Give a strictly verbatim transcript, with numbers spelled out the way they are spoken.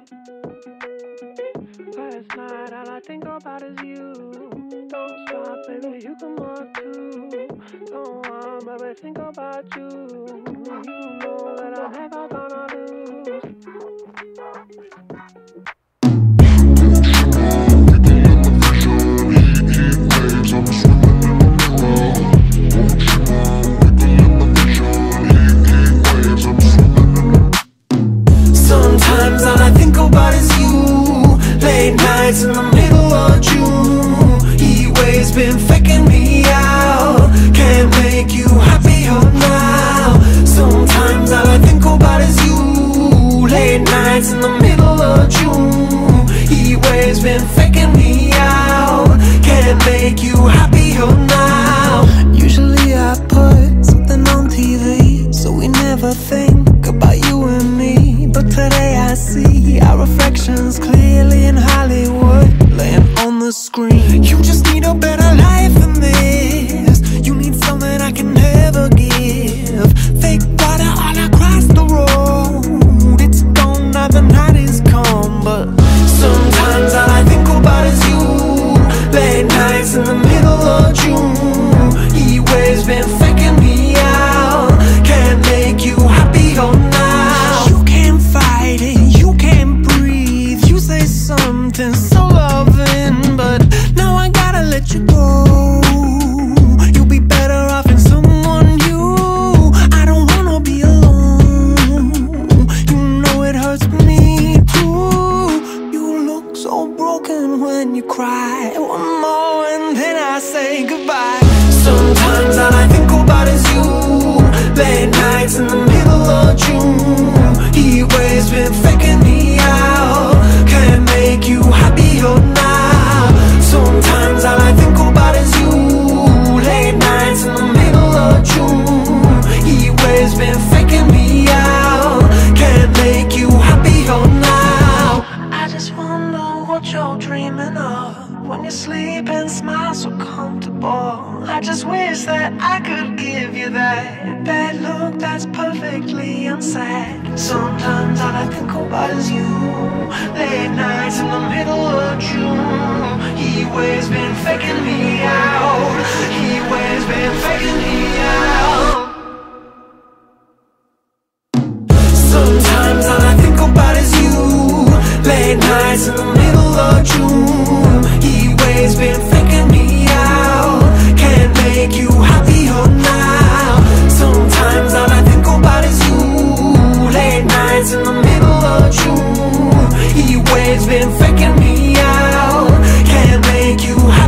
Last night, all I think about is you. Don't stop, baby, you can walk too. Don't want, baby, think about you. You know that I'm never gonna lose. Sometimes all I think about is you. Late nights in the middle of June. Heat waves been faking me out. Can't make you happier now. Sometimes all I think about is you. Late nights in the middle of June. Heat waves been faking me out. Can't make you happier now. Usually I put something on T V, so we never think about you and me. But today I see our reflections clearly in Hollywood, laying on the screen. You just need a better life than this. You need something I can never give. Fake water all across the road. It's gone now, the night is come. But sometimes all I think about is you. Late nights in the middle of June. Heat waves been faking me out. Can't make you happier now. You can't fight it, you can't breathe. You say something so loving, but now I gotta let you go. You'll be better off in someone new. I don't wanna be alone. You know it hurts me too. You look so broken when you cry. One more and then I say goodbye. Sometimes all I think about is you. Late nights in the middle of June. Heat waves been faking me out. Can't make you happier now. Sometimes all I think about is you. Late nights in the middle of June. Heat waves been faking me out. Can't make you happier now. I just wonder what you're dreaming of when you sleep and smile so comfortable. I just wish that I could give you that bad look that's perfectly unsaid. Sometimes all I think about is you. Late nights in the middle of June. Heat waves been faking me out. Heat waves been faking me out. Sometimes all I think about is you. Late nights in the middle of June. Heat waves been faking me out. Can't make you happier now. Sometimes all I think about is you. Late nights in the middle of June. Heat waves been faking me out. Can't make you happier.